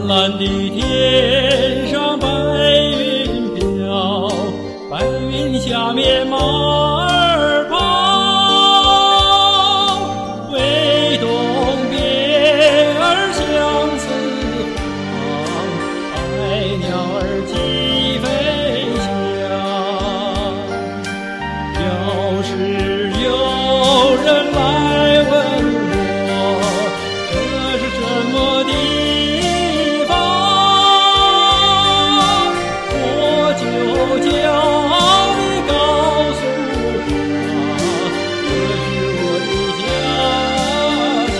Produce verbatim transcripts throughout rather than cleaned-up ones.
蓝的天上白云飘，白云下面马儿跑，挥动鞭儿相似放，百鸟儿齐飞翔。要是有人来问我，这是什么地方，我就叫你告诉他，这是我的家乡。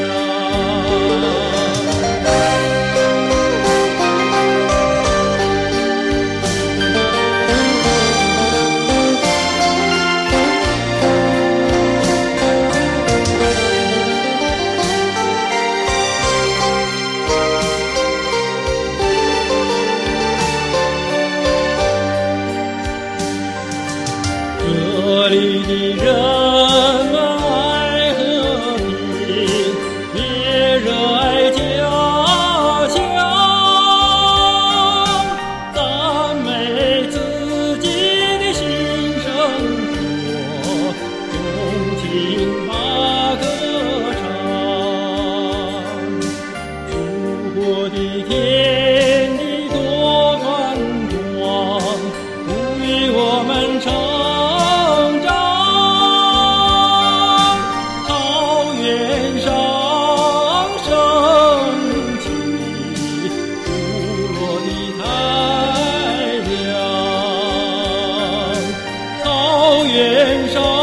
这里的人们爱和平，也热爱家乡，赞美自己的新生活，钟情把歌唱。祖国的天地多宽广，赋予我们成长。草原上升起不落的太阳，草原上